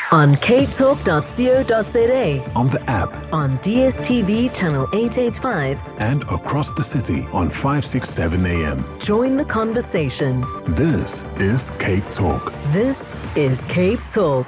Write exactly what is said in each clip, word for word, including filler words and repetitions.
On k talk dot co dot za, on the app, on D S T V channel eight eighty-five, and across the city on five sixty-seven A M. Join the conversation. This is Cape Talk. This is Cape Talk.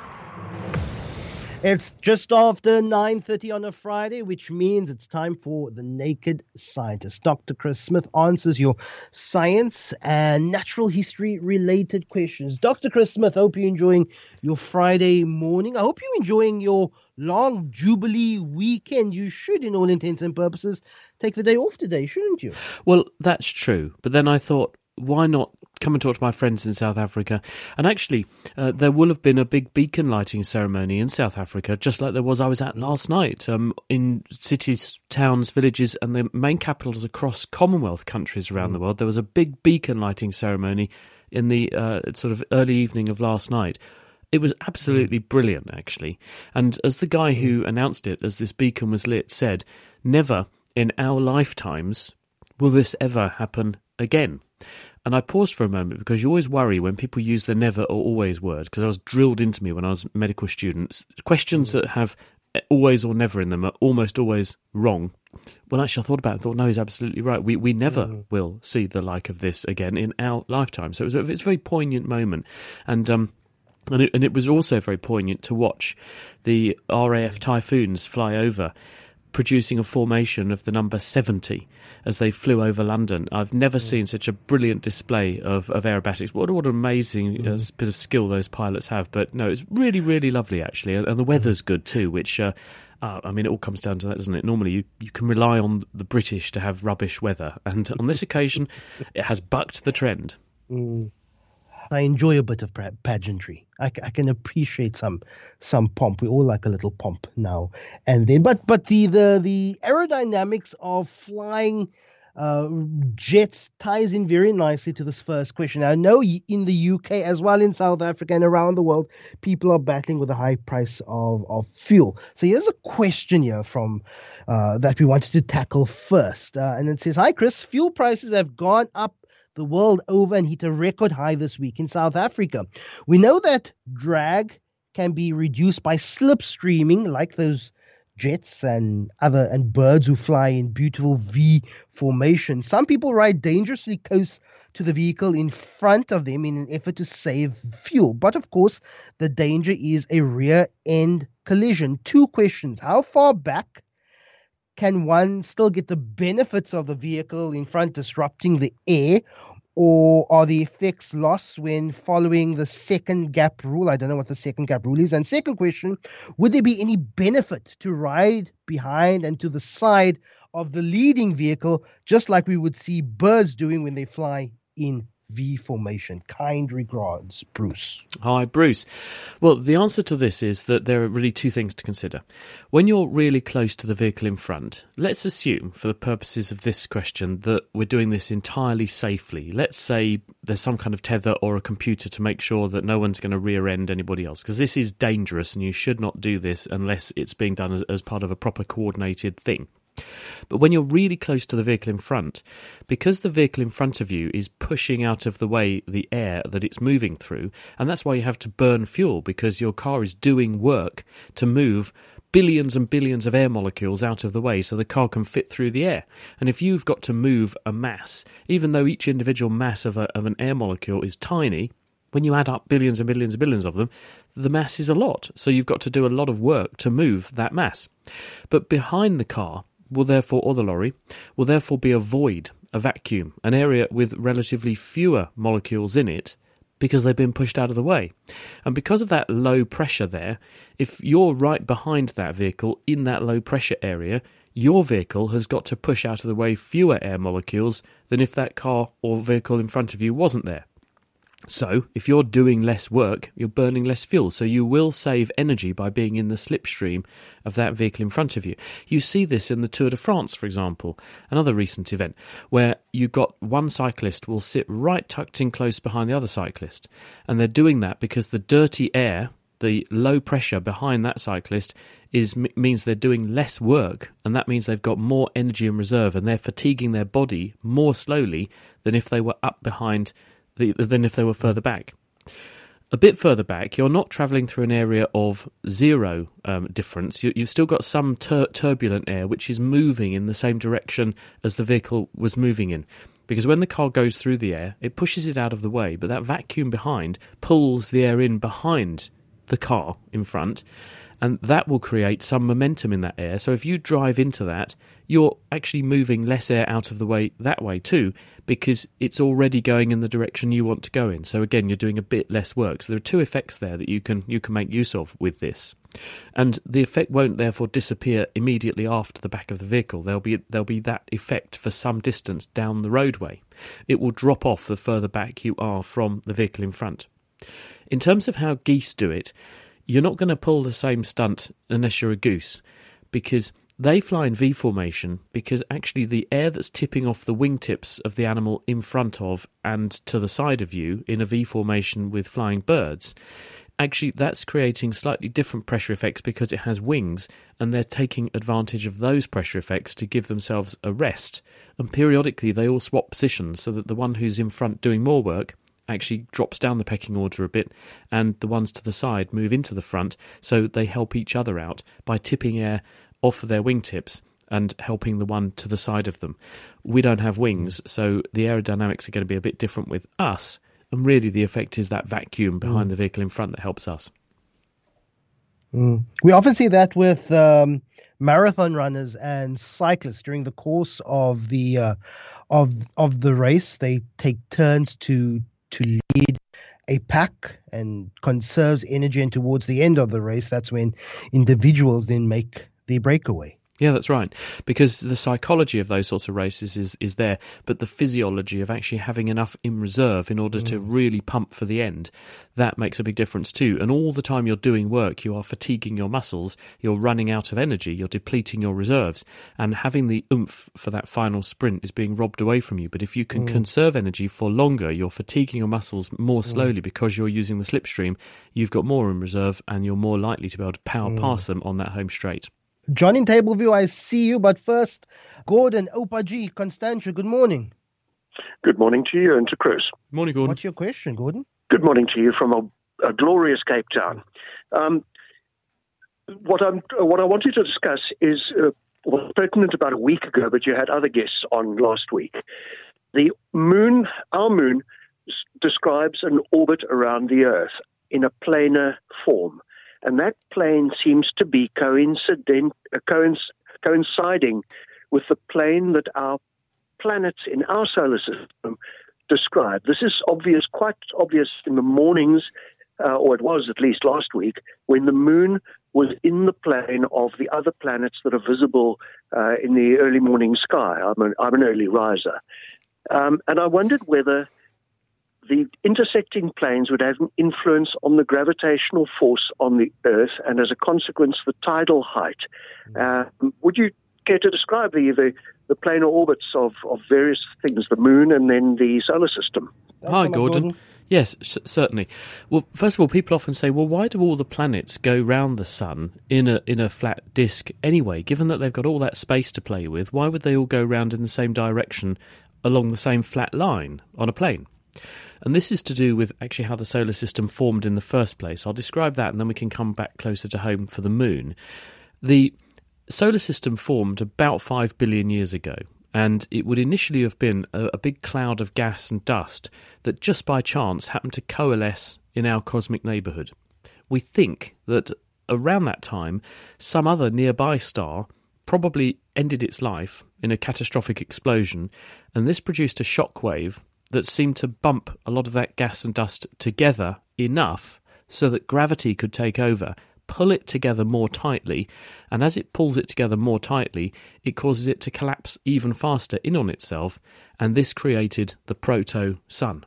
It's just after nine thirty on a Friday, which means it's time for The Naked Scientist. Doctor Chris Smith answers your science and natural history related questions. Doctor Chris Smith, hope you're enjoying your Friday morning. I hope you're enjoying your long Jubilee weekend. You should, in all intents and purposes, take the day off today, shouldn't you? Well, that's true. But then I thought, why not come and talk to my friends in South Africa? And actually, uh, there will have been a big beacon lighting ceremony in South Africa, just like there was I was at last night, um, in cities, towns, villages, and the main capitals across Commonwealth countries around mm. the world. There was a big beacon lighting ceremony in the uh, sort of early evening of last night. It was absolutely mm. brilliant, actually. And as the guy who announced it, as this beacon was lit, said, never in our lifetimes will this ever happen again. And I paused for a moment because you always worry when people use the never or always word, because I was drilled into me when I was a medical student. Questions that have always or never in them are almost always wrong. Well, actually, I thought about it and thought, no, he's absolutely right. We we never mm. will see the like of this again in our lifetime. So it was a, it's a very poignant moment. And um, and it, and it was also very poignant to watch the R A F Typhoons fly over, producing a formation of the number seventy as they flew over London. I've never mm. seen such a brilliant display of, of aerobatics. What, what an amazing mm. uh, bit of skill those pilots have. But no, it's really, really lovely, actually. And, and the weather's good too, which, uh, uh, I mean, it all comes down to that, doesn't it? Normally, you, you can rely on the British to have rubbish weather. And on this occasion, it has bucked the trend. Mm. I enjoy a bit of pageantry. I, I can appreciate some some pomp. We all like a little pomp now and then. But but the the, the aerodynamics of flying uh, jets ties in very nicely to this first question. I know in the U K as well in South Africa and around the world, people are battling with the high price of, of fuel. So here's a question here from uh, that we wanted to tackle first. Uh, and it says, hi, Chris, fuel prices have gone up the world over and hit a record high this week in South Africa. We know that drag can be reduced by slipstreaming, like those jets and other and birds who fly in beautiful V formation. Some people ride dangerously close to the vehicle in front of them in an effort to save fuel. But of course, the danger is a rear end collision. Two questions. How far back can one still get the benefits of the vehicle in front disrupting the air, or are the effects lost when following the second gap rule? I don't know what the second gap rule is. And second question, would there be any benefit to ride behind and to the side of the leading vehicle, just like we would see birds doing when they fly in V formation? Kind regards, Bruce. Hi, Bruce. Well, the answer to this is that there are really two things to consider. When you're really close to the vehicle in front, let's assume, for the purposes of this question, that we're doing this entirely safely. Let's say there's some kind of tether or a computer to make sure that no one's going to rear-end anybody else, because this is dangerous and you should not do this unless it's being done as, as part of a proper coordinated thing. But when you're really close to the vehicle in front, because the vehicle in front of you is pushing out of the way the air that it's moving through, and that's why you have to burn fuel, because your car is doing work to move billions and billions of air molecules out of the way so the car can fit through the air. And if you've got to move a mass, even though each individual mass of, a, of an air molecule is tiny, when you add up billions and billions and billions of them, the mass is a lot. So you've got to do a lot of work to move that mass. But behind the car will therefore, or the lorry, will therefore be a void, a vacuum, an area with relatively fewer molecules in it because they've been pushed out of the way. And because of that low pressure there, if you're right behind that vehicle in that low pressure area, your vehicle has got to push out of the way fewer air molecules than if that car or vehicle in front of you wasn't there. So, if you're doing less work, you're burning less fuel. So you will save energy by being in the slipstream of that vehicle in front of you. You see this in the Tour de France, for example, another recent event, where you've got one cyclist will sit right tucked in close behind the other cyclist. And they're doing that because the dirty air, the low pressure behind that cyclist is means they're doing less work, and that means they've got more energy in reserve, and they're fatiguing their body more slowly than if they were up behind The, than if they were further back. a bit further back, you're not travelling through an area of zero um, difference. You, you've still got some tur- turbulent air which is moving in the same direction as the vehicle was moving in. Because when the car goes through the air, it pushes it out of the way, but that vacuum behind pulls the air in behind the car in front, and that will create some momentum in that air. So if you drive into that, you're actually moving less air out of the way that way too, because it's already going in the direction you want to go in. So again, you're doing a bit less work. So there are two effects there that you can you can make use of with this. And the effect won't therefore disappear immediately after the back of the vehicle. There'll be there'll be that effect for some distance down the roadway. It will drop off the further back you are from the vehicle in front. In terms of how geese do it, you're not going to pull the same stunt unless you're a goose, because they fly in V formation, because actually the air that's tipping off the wingtips of the animal in front of and to the side of you in a V formation with flying birds, actually that's creating slightly different pressure effects because it has wings, and they're taking advantage of those pressure effects to give themselves a rest. And periodically they all swap positions so that the one who's in front doing more work actually drops down the pecking order a bit, and the ones to the side move into the front, so they help each other out by tipping air off of their wingtips and helping the one to the side of them. We don't have wings, so the aerodynamics are going to be a bit different with us, and really the effect is that vacuum behind mm. the vehicle in front that helps us. Mm. We often see that with um, marathon runners and cyclists during the course of the uh, of of the race. They take turns to to lead a pack and conserves energy, and towards the end of the race, that's when individuals then make the breakaway. Yeah, that's right. Because the psychology of those sorts of races is, is there, but the physiology of actually having enough in reserve in order mm. to really pump for the end, that makes a big difference too. And all the time you're doing work, you are fatiguing your muscles, you're running out of energy, you're depleting your reserves, and having the oomph for that final sprint is being robbed away from you. But if you can mm. conserve energy for longer, you're fatiguing your muscles more slowly mm. because you're using the slipstream, you've got more in reserve and you're more likely to be able to power mm. past them on that home straight. John in Tableview, I see you, but first, Gordon, Opagi, Constantia, good morning. Good morning to you and to Chris. Morning, Gordon. What's your question, Gordon? Good morning to you from a, a glorious Cape Town. Um, what, I'm, what I wanted to discuss is uh, was pertinent about a week ago, but you had other guests on last week. The moon, our moon, s- describes an orbit around the Earth in a planar form. And that plane seems to be coincident, uh, coinc- coinciding with the plane that our planets in our solar system describe. This is obvious, quite obvious in the mornings, uh, or it was at least last week, when the moon was in the plane of the other planets that are visible uh, in the early morning sky. I'm an, I'm an early riser. Um, and I wondered whether the intersecting planes would have an influence on the gravitational force on the Earth, and as a consequence, the tidal height. Uh, would you care to describe the the, the planar orbits of, of various things, the moon and then the solar system? Hi, Gordon. Gordon. Yes, c- certainly. Well, first of all, people often say, well, why do all the planets go round the sun in a in a flat disk anyway? Given that they've got all that space to play with, why would they all go round in the same direction along the same flat line on a plane? And this is to do with actually how the solar system formed in the first place. I'll describe that and then we can come back closer to home for the moon. The solar system formed about five billion years ago, and it would initially have been a, a big cloud of gas and dust that just by chance happened to coalesce in our cosmic neighbourhood. We think that around that time, some other nearby star probably ended its life in a catastrophic explosion, and this produced a shockwave that seemed to bump a lot of that gas and dust together enough so that gravity could take over, pull it together more tightly, and as it pulls it together more tightly, it causes it to collapse even faster in on itself, and this created the proto-sun.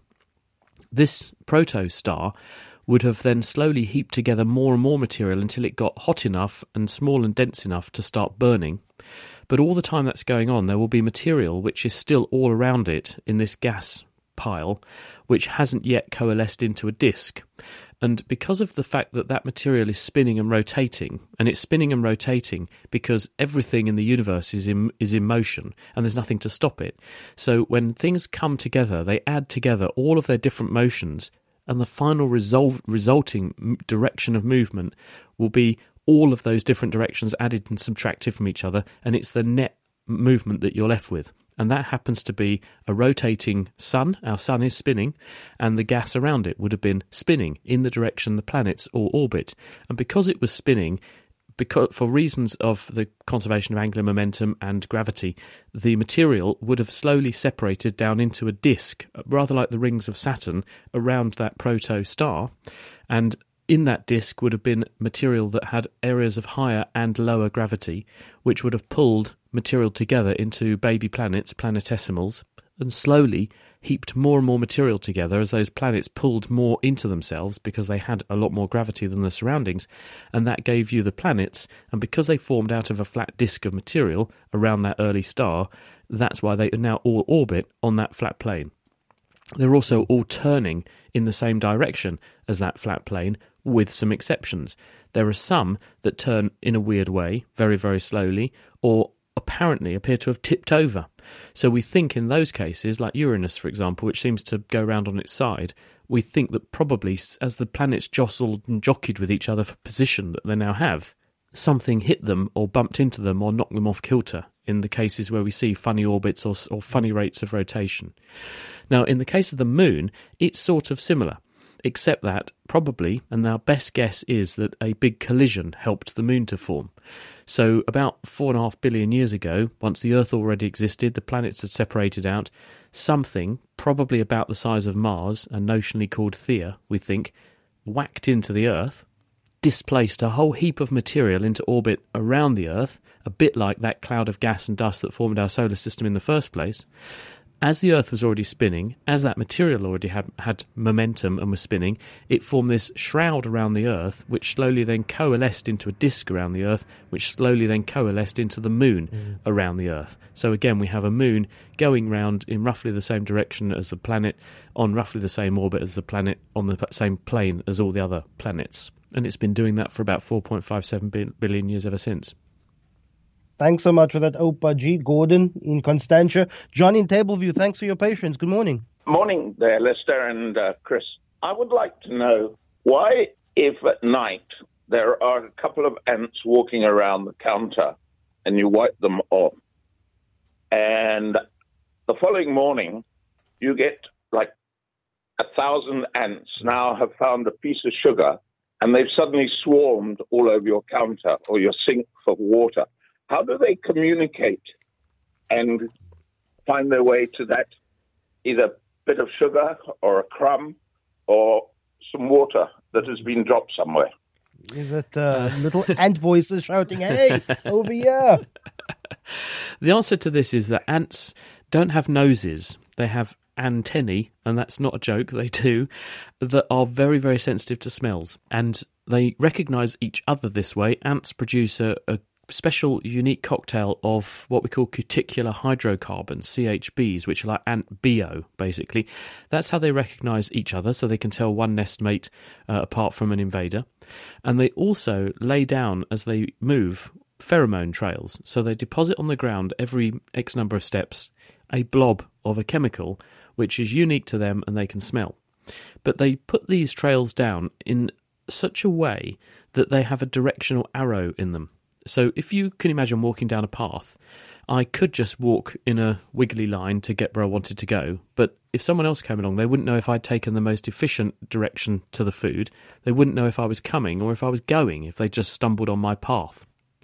This proto-star would have then slowly heaped together more and more material until it got hot enough and small and dense enough to start burning. But all the time that's going on, there will be material which is still all around it in this gas pile, which hasn't yet coalesced into a disk. And because of the fact that that material is spinning and rotating, and it's spinning and rotating because everything in the universe is in, is in motion and there's nothing to stop it. So when things come together, they add together all of their different motions and the final result, resulting direction of movement will be all of those different directions added and subtracted from each other, and it's the net movement that you're left with. And that happens to be a rotating sun. Our sun is spinning, and the gas around it would have been spinning in the direction the planets all orbit. And because it was spinning, because for reasons of the conservation of angular momentum and gravity, the material would have slowly separated down into a disk, rather like the rings of Saturn, around that proto-star. And in that disk would have been material that had areas of higher and lower gravity, which would have pulled material together into baby planets, planetesimals, and slowly heaped more and more material together as those planets pulled more into themselves because they had a lot more gravity than the surroundings, and that gave you the planets. And because they formed out of a flat disk of material around that early star, that's why they now all orbit on that flat plane. They're also all turning in the same direction as that flat plane, with some exceptions. There are some that turn in a weird way, very, very slowly, or apparently appear to have tipped over. So we think in those cases, like Uranus, for example, which seems to go round on its side, we think that probably as the planets jostled and jockeyed with each other for position that they now have, something hit them or bumped into them or knocked them off kilter in the cases where we see funny orbits or, or funny rates of rotation. Now, in the case of the Moon, it's sort of similar, except that probably, and our best guess is that a big collision helped the Moon to form. So about four and a half billion years ago, once the Earth already existed, the planets had separated out, something, probably about the size of Mars, and notionally called Theia, we think, whacked into the Earth, displaced a whole heap of material into orbit around the Earth, a bit like that cloud of gas and dust that formed our solar system in the first place. As the Earth was already spinning, as that material already had, had momentum and was spinning, it formed this shroud around the Earth, which slowly then coalesced into a disk around the Earth, which slowly then coalesced into the Moon mm. around the Earth. So again, we have a Moon going round in roughly the same direction as the planet, on roughly the same orbit as the planet, on the same plane as all the other planets. And it's been doing that for about four point five seven billion years ever since. Thanks so much for that, Opa G. Gordon in Constantia. John in Tableview, thanks for your patience. Good morning. Morning there, Lester and uh, Chris. I would like to know why, if at night there are a couple of ants walking around the counter and you wipe them off, and the following morning you get like a thousand ants now have found a piece of sugar and they've suddenly swarmed all over your counter or your sink for water. How do they communicate and find their way to that either bit of sugar or a crumb or some water that has been dropped somewhere? Is it uh, little ant voices shouting, hey, over here? The answer to this is that ants don't have noses. They have antennae, and that's not a joke, they do, that are very, very sensitive to smells. And they recognise each other this way. Ants produce a, a special unique cocktail of what we call cuticular hydrocarbons, C H Bs, which are like ant B O, basically. That's how they recognise each other, so they can tell one nestmate uh, apart from an invader. And they also lay down, as they move, pheromone trails. So they deposit on the ground every X number of steps a blob of a chemical which is unique to them and they can smell. But they put these trails down in such a way that they have a directional arrow in them. So if you can imagine walking down a path, I could just walk in a wiggly line to get where I wanted to go, but if someone else came along, they wouldn't know if I'd taken the most efficient direction to the food. They wouldn't know if I was coming or if I was going, if they just stumbled on my path.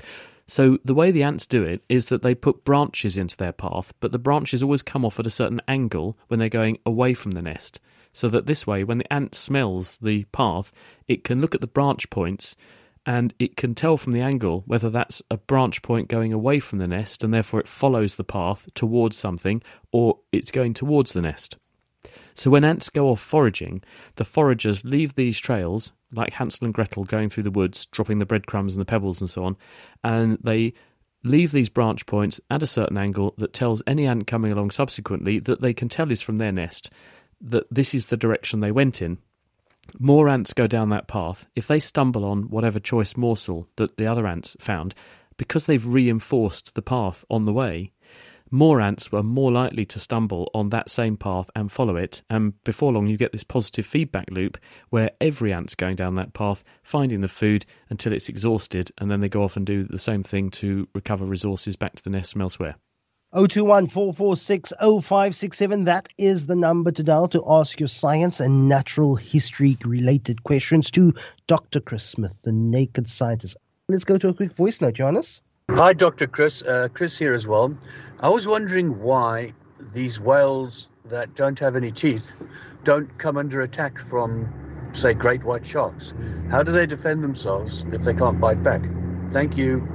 So the way the ants do it is that they put branches into their path, but the branches always come off at a certain angle when they're going away from the nest, so that this way, when the ant smells the path, it can look at the branch points and it can tell from the angle whether that's a branch point going away from the nest and therefore it follows the path towards something, or it's going towards the nest. So when ants go off foraging, the foragers leave these trails, like Hansel and Gretel going through the woods, dropping the breadcrumbs and the pebbles and so on, and they leave these branch points at a certain angle that tells any ant coming along subsequently that they can tell is from their nest that this is the direction they went in. More ants go down that path. If they stumble on whatever choice morsel that the other ants found, because they've reinforced the path on the way, more ants were more likely to stumble on that same path and follow it. And before long, you get this positive feedback loop where every ant's going down that path, finding the food until it's exhausted, and then they go off and do the same thing to recover resources back to the nest from elsewhere. oh two one, four four six, oh five six seven. That is the number to dial to ask your science and natural history related questions to Doctor Chris Smith, the Naked Scientist. Let's go to a quick voice note, Johannes. Hi, Doctor Chris. Uh, Chris here as well. I was wondering why these whales that don't have any teeth don't come under attack from, say, great white sharks. How do they defend themselves if they can't bite back? Thank you.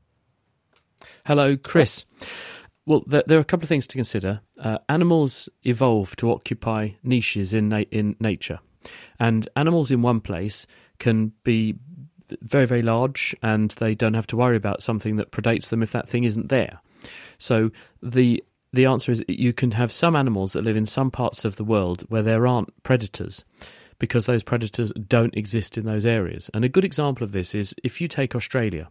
Hello, Chris. Well, there, there are a couple of things to consider. Uh, animals evolve to occupy niches in na- in nature, and animals in one place can be very, very large, and they don't have to worry about something that predates them if that thing isn't there. So the the answer is you can have some animals that live in some parts of the world where there aren't predators, because those predators don't exist in those areas. And a good example of this is if you take Australia.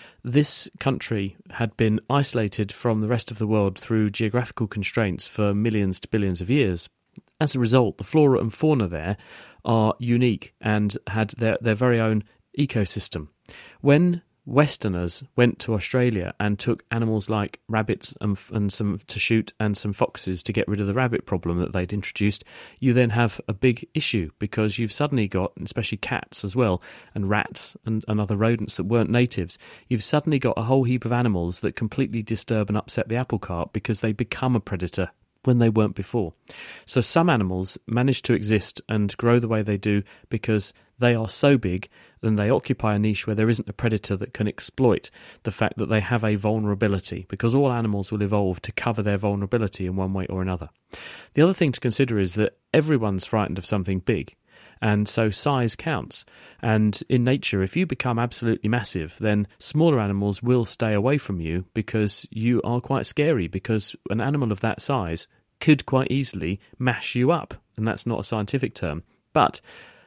This country had been isolated from the rest of the world through geographical constraints for millions to billions of years. As a result, the flora and fauna there are unique and had their, their very own ecosystem. When Westerners went to Australia and took animals like rabbits and, and some to shoot and some foxes to get rid of the rabbit problem that they'd introduced, you then have a big issue because you've suddenly got, especially cats as well, and rats and, and other rodents that weren't natives, you've suddenly got a whole heap of animals that completely disturb and upset the apple cart because they become a predator when they weren't before. So some animals manage to exist and grow the way they do because they are so big and they occupy a niche where there isn't a predator that can exploit the fact that they have a vulnerability, because all animals will evolve to cover their vulnerability in one way or another. The other thing to consider is that everyone's frightened of something big, and so size counts. And in nature, if you become absolutely massive, then smaller animals will stay away from you because you are quite scary, because an animal of that size could quite easily mash you up, and that's not a scientific term. But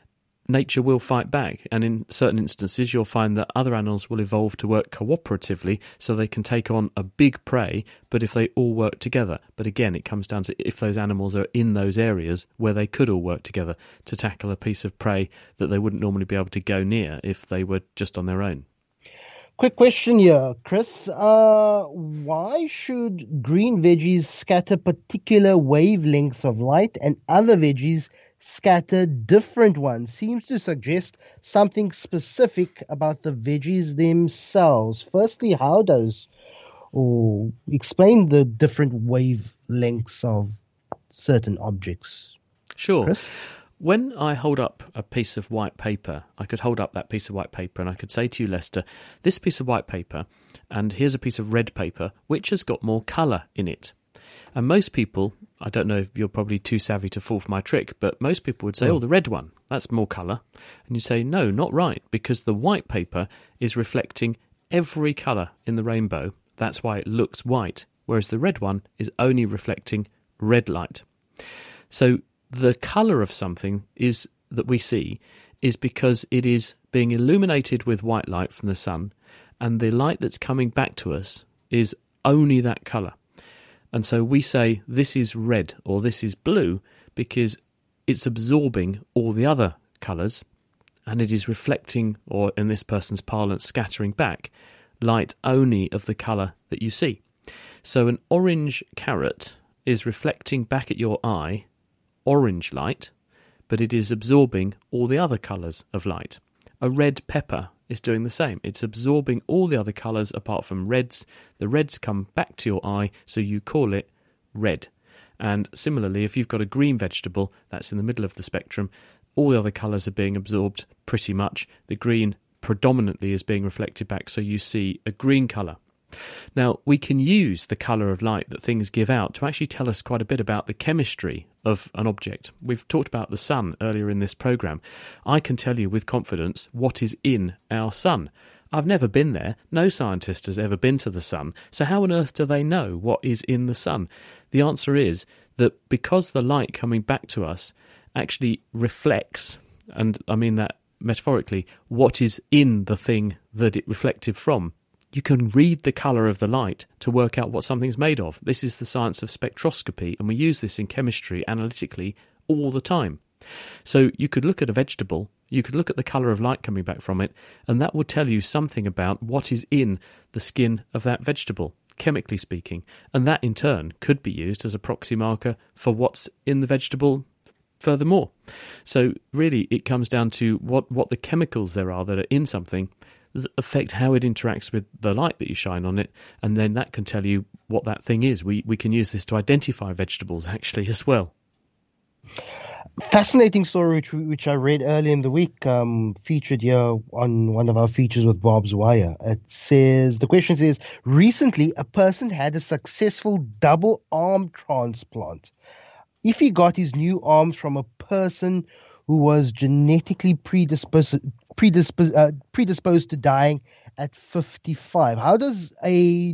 nature will fight back, and in certain instances you'll find that other animals will evolve to work cooperatively so they can take on a big prey, but if they all work together. But again, it comes down to if those animals are in those areas where they could all work together to tackle a piece of prey that they wouldn't normally be able to go near if they were just on their own. Quick question here, Chris. Uh, why should green veggies scatter particular wavelengths of light and other veggies scatter different ones? Seems to suggest something specific about the veggies themselves. Firstly, how does, or explain the different wavelengths of certain objects? Sure. Chris? When I hold up a piece of white paper, I could hold up that piece of white paper and I could say to you, Lester, this piece of white paper, and here's a piece of red paper, which has got more colour in it? And most people, I don't know if you're probably too savvy to fall for my trick, but most people would say, oh, oh the red one, that's more colour. And you say, no, not right, because the white paper is reflecting every colour in the rainbow. That's why it looks white, whereas the red one is only reflecting red light. So the colour of something is that we see is because it is being illuminated with white light from the sun, and the light that's coming back to us is only that colour. And so we say this is red or this is blue because it's absorbing all the other colours, and it is reflecting, or in this person's parlance, scattering back light only of the colour that you see. So an orange carrot is reflecting back at your eye orange light, but it is absorbing all the other colours of light. A red pepper is doing the same. It's absorbing all the other colours apart from reds. The reds come back to your eye, so you call it red. And similarly, if you've got a green vegetable that's in the middle of the spectrum, all the other colours are being absorbed pretty much. The green predominantly is being reflected back, so you see a green colour. Now, we can use the colour of light that things give out to actually tell us quite a bit about the chemistry of an object. We've talked about the sun earlier in this programme. I can tell you with confidence what is in our sun. I've never been there. No scientist has ever been to the sun. So how on earth do they know what is in the sun? The answer is that because the light coming back to us actually reflects, and I mean that metaphorically, what is in the thing that it reflected from. You can read the colour of the light to work out what something's made of. This is the science of spectroscopy, and we use this in chemistry analytically all the time. So you could look at a vegetable, you could look at the colour of light coming back from it, and that will tell you something about what is in the skin of that vegetable, chemically speaking. And that in turn could be used as a proxy marker for what's in the vegetable furthermore. So really it comes down to what, what the chemicals there are that are in something that affect how it interacts with the light that you shine on it, and then that can tell you what that thing is. We, we can use this to identify vegetables actually as well. Fascinating story which which I read earlier in the week, um, featured here on one of our features with Bob's Wire. It says, the question says, recently a person had a successful double arm transplant. If he got his new arms from a person who was genetically predisposed predisposed, uh, predisposed to dying at fifty-five, how does a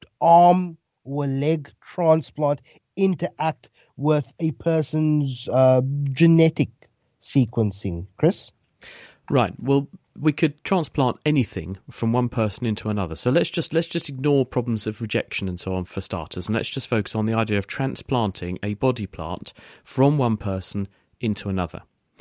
arm or a leg transplant interact with a person's uh, genetic sequencing, Chris? Right. Well, we could transplant anything from one person into another. So let's just let's just ignore problems of rejection and so on for starters, and let's just focus on the idea of transplanting a body part from one person into another.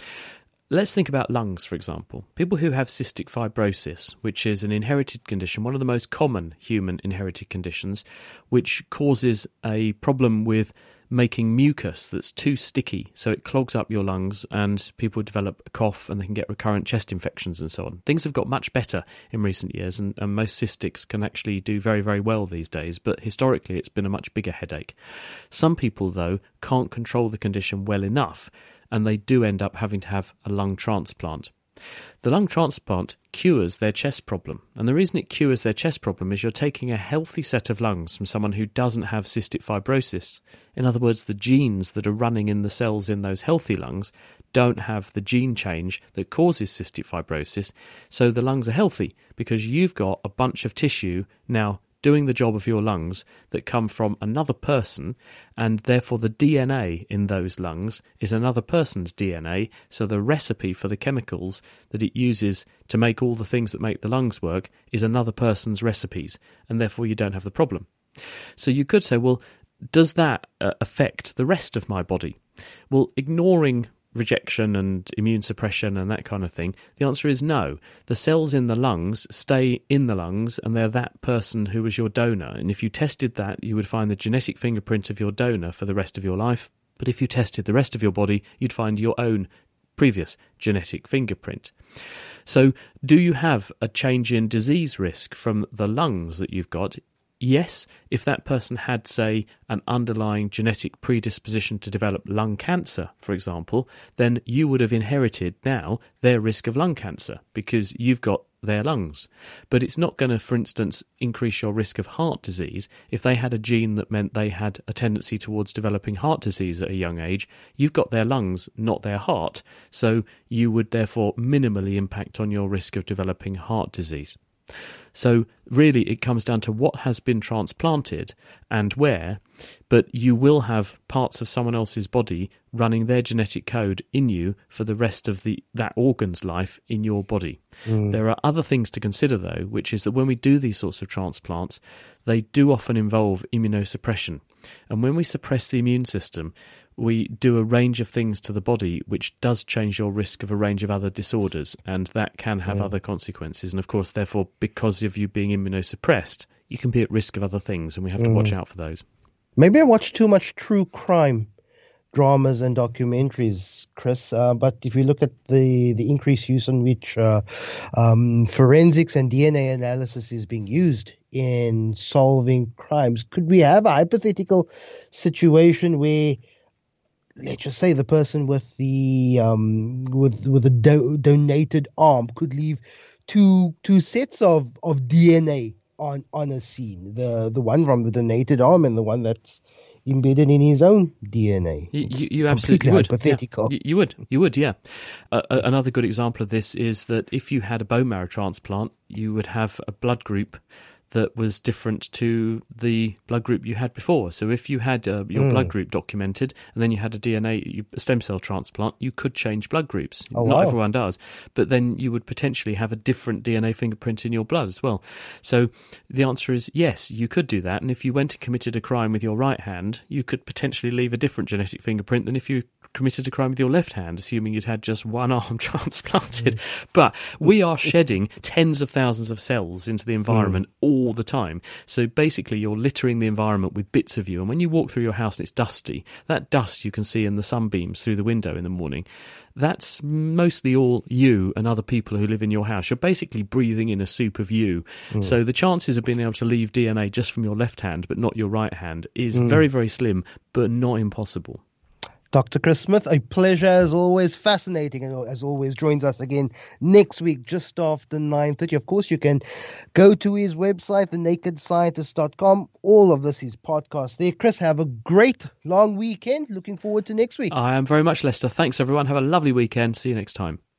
Let's think about lungs, for example. People who have cystic fibrosis, which is an inherited condition, one of the most common human inherited conditions, which causes a problem with making mucus that's too sticky, so it clogs up your lungs and people develop a cough and they can get recurrent chest infections and so on. Things have got much better in recent years, and, and most cystics can actually do very, very well these days, but historically it's been a much bigger headache. Some people, though, can't control the condition well enough, and they do end up having to have a lung transplant. The lung transplant cures their chest problem, and the reason it cures their chest problem is you're taking a healthy set of lungs from someone who doesn't have cystic fibrosis. In other words, the genes that are running in the cells in those healthy lungs don't have the gene change that causes cystic fibrosis, so the lungs are healthy because you've got a bunch of tissue now doing the job of your lungs that come from another person, and therefore the D N A in those lungs is another person's D N A, so the recipe for the chemicals that it uses to make all the things that make the lungs work is another person's recipes, and therefore you don't have the problem. So you could say, well, does that uh, affect the rest of my body? Well, ignoring rejection and immune suppression and that kind of thing, the answer is no. The cells in the lungs stay in the lungs, and they're that person who was your donor. And if you tested that, you would find the genetic fingerprint of your donor for the rest of your life. But if you tested the rest of your body, you'd find your own previous genetic fingerprint. So do you have a change in disease risk from the lungs that you've got? Yes, if that person had, say, an underlying genetic predisposition to develop lung cancer, for example, then you would have inherited now their risk of lung cancer because you've got their lungs. But it's not going to, for instance, increase your risk of heart disease. If they had a gene that meant they had a tendency towards developing heart disease at a young age, you've got their lungs, not their heart, so you would therefore minimally impact on your risk of developing heart disease. So really it comes down to what has been transplanted and where, but you will have parts of someone else's body running their genetic code in you for the rest of the that organ's life in your body. Mm. There are other things to consider, though, which is that when we do these sorts of transplants, they do often involve immunosuppression. And when we suppress the immune system, we do a range of things to the body which does change your risk of a range of other disorders, and that can have mm. other consequences. And of course, therefore, because of you being immunosuppressed, you can be at risk of other things, and we have to mm. watch out for those. Maybe I watch too much true crime dramas and documentaries, Chris, uh, but if you look at the, the increased use in which uh, um, forensics and D N A analysis is being used in solving crimes, could we have a hypothetical situation where, let's just say, the person with the um, with with a do- donated arm could leave two two sets of, of D N A on, on a scene, the the one from the donated arm and the one that's embedded in his own D N A. You, you, you absolutely would. Hypothetical. Yeah. You would. You would. Yeah. Uh, another good example of this is that if you had a bone marrow transplant, you would have a blood group that was different to the blood group you had before. So if you had uh, your Mm. blood group documented and then you had a D N A you- a stem cell transplant, you could change blood groups. Oh, Not wow. everyone does, but then you would potentially have a different D N A fingerprint in your blood as well. So the answer is yes, you could do that. And if you went and committed a crime with your right hand, you could potentially leave a different genetic fingerprint than if you committed a crime with your left hand, assuming you'd had just one arm transplanted. Mm. But we are shedding tens of thousands of cells into the environment Mm. all the time. So basically you're littering the environment with bits of you. And when you walk through your house and it's dusty, that dust you can see in the sunbeams through the window in the morning, that's mostly all you and other people who live in your house. You're basically breathing in a soup of you. Mm. So the chances of being able to leave D N A just from your left hand but not your right hand is Mm. very, very slim, but not impossible. Doctor Chris Smith, a pleasure as always, fascinating and as always joins us again next week just after nine thirty. Of course, you can go to his website, the naked scientist dot com. All of this is podcast there. Chris, have a great long weekend. Looking forward to next week. I am very much, Lester. Thanks, everyone. Have a lovely weekend. See you next time.